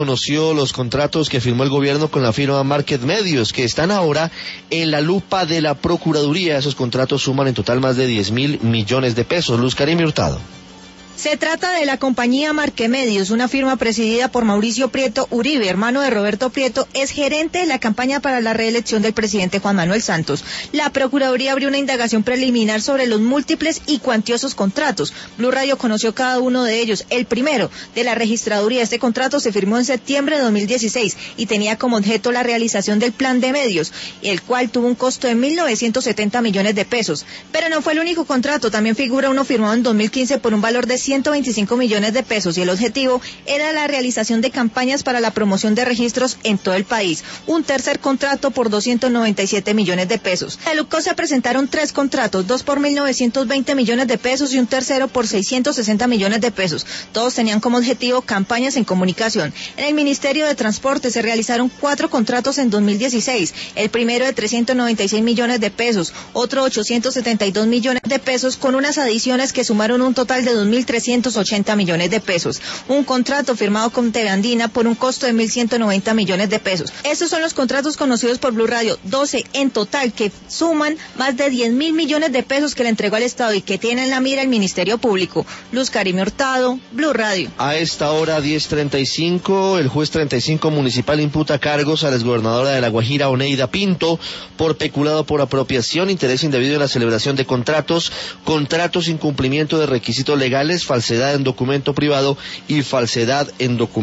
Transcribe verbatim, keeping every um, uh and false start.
Conoció los contratos que firmó el gobierno con la firma Market Medios, que están ahora en la lupa de la Procuraduría. Esos contratos suman en total más de diez mil millones de pesos. Luz Karim Hurtado. Se trata de la compañía Marquemedios, una firma presidida por Mauricio Prieto Uribe, hermano de Roberto Prieto, es gerente de la campaña para la reelección del presidente Juan Manuel Santos. La Procuraduría abrió una indagación preliminar sobre los múltiples y cuantiosos contratos. Blue Radio conoció cada uno de ellos. El primero, de la registraduría. Este contrato se firmó en septiembre de dos mil dieciséis y tenía como objeto la realización del plan de medios, el cual tuvo un costo de mil novecientos setenta millones de pesos. Pero no fue el único contrato, también figura uno firmado en dos mil quince por un valor de ciento veinticinco millones de pesos y el objetivo era la realización de campañas para la promoción de registros en todo el país. Un tercer contrato por doscientos noventa y siete millones de pesos. En el UCO se presentaron tres contratos, dos por mil novecientos veinte millones de pesos y un tercero por seiscientos sesenta millones de pesos. Todos tenían como objetivo campañas en comunicación. En el Ministerio de Transporte se realizaron cuatro contratos en dos mil dieciséis. El primero de trescientos noventa y seis millones de pesos, otro ochocientos setenta y dos millones de pesos con unas adiciones que sumaron un total de dos mil trescientos ochenta millones de pesos. Un contrato firmado con T V Andina por un costo de mil ciento noventa millones de pesos. Estos son los contratos conocidos por Blue Radio, doce en total, que suman más de diez mil millones de pesos que le entregó al Estado y que tiene en la mira el Ministerio Público. Luz Karim Hurtado, Blue Radio. A esta hora, diez treinta y cinco, el juez treinta y cinco municipal imputa cargos a la exgobernadora de La Guajira, Oneida Pinto, por peculado por apropiación, interés indebido en la celebración de contratos, contratos, incumplimiento de requisitos legales, falsedad en documento privado y falsedad en documento